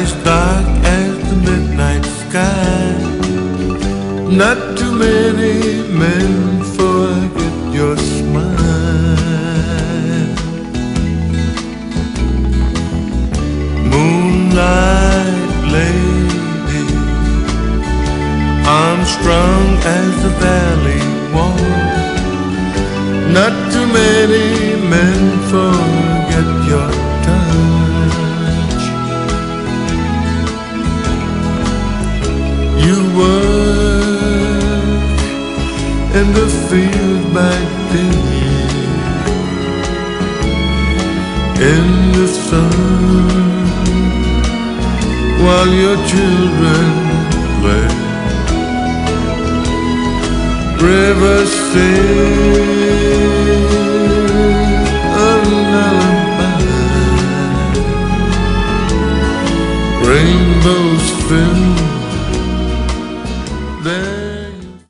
as dark as the midnight sky. Not too many men forget your smile. Moonlight lady, arms strong as the valley wall. Not too many men forget your touch. You work in the field by day, in the sun, while your children play. Rivers sing a lullaby, rainbows fill